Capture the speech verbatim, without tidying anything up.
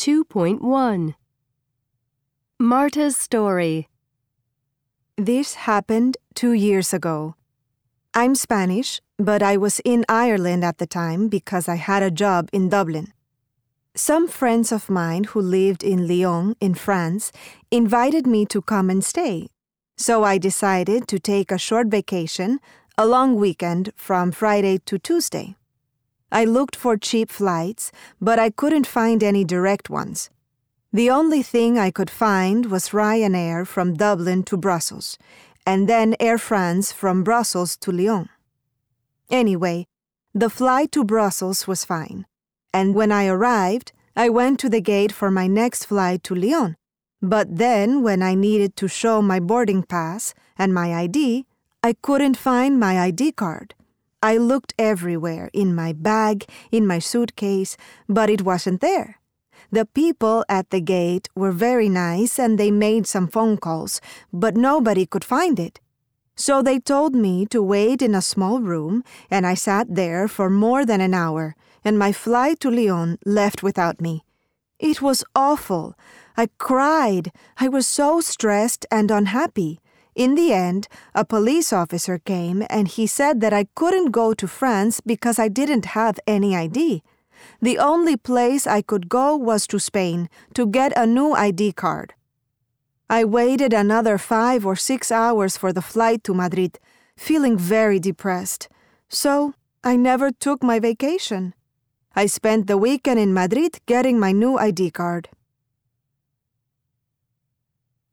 two point one. Marta's story. This happened two years ago. I'm Spanish, but I was in Ireland at the time because I had a job in Dublin. Some friends of mine who lived in Lyon, in France, invited me to come and stay. So I decided to take a short vacation, a long weekend from Friday to Tuesday. I looked for cheap flights, but I couldn't find any direct ones. The only thing I could find was Ryanair from Dublin to Brussels, and then Air France from Brussels to Lyon. Anyway, the flight to Brussels was fine, and when I arrived, I went to the gate for my next flight to Lyon. But then, when I needed to show my boarding pass and my I D, I couldn't find my I D card. I looked everywhere, in my bag, in my suitcase, but it wasn't there. The people at the gate were very nice and they made some phone calls, but nobody could find it. So they told me to wait in a small room, and I sat there for more than an hour, and my flight to Lyon left without me. It was awful. I cried. I was so stressed and unhappy. In the end, a police officer came and he said that I couldn't go to France because I didn't have any I D. The only place I could go was to Spain to get a new I D card. I waited another five or six hours for the flight to Madrid, feeling very depressed. So I never took my vacation. I spent the weekend in Madrid getting my new I D card.